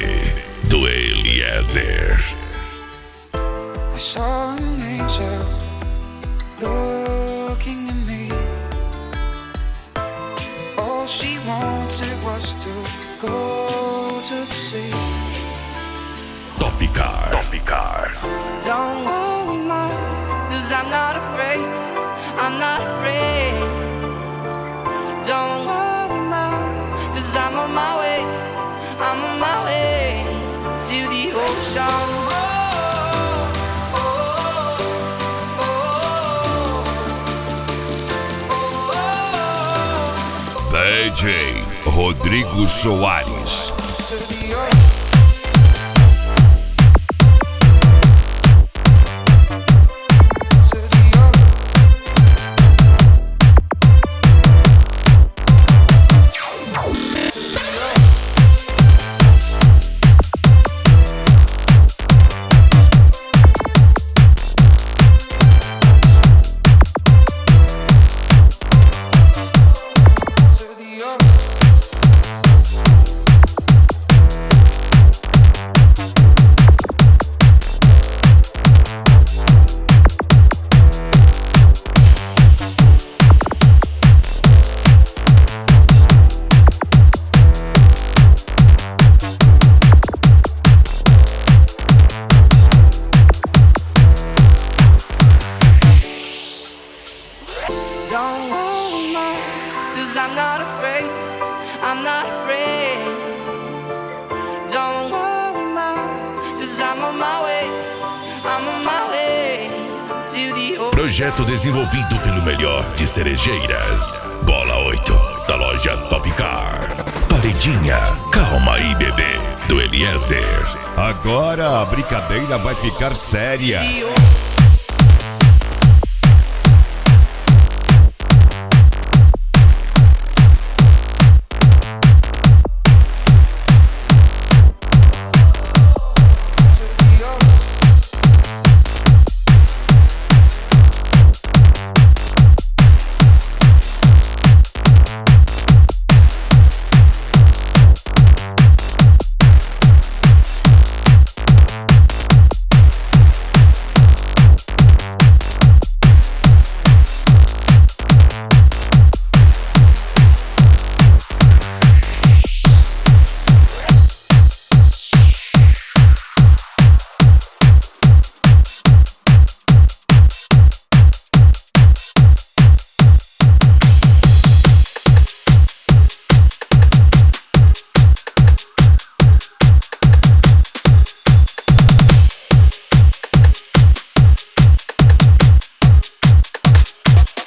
bebê, do Eliezer. I saw an angel looking at me. All she wanted was to go to sleep. Topicar. Don't worry, ma, 'cause I'm not afraid. I'm not afraid. Don't worry, ma, 'cause I'm on my way. I'm on my way to the ocean. DJ Rodrigo Soares. Don't worry, ma, 'cause I'm not afraid. I'm not afraid. Don't worry, ma, 'cause I'm on my way. I'm on my way to the ocean. Projeto desenvolvido pelo melhor de Cerejeiras. Bola 8, da loja Topicar. Paredinha, calma aí, bebê, do Eliezer. Agora a brincadeira vai ficar séria. The ocean.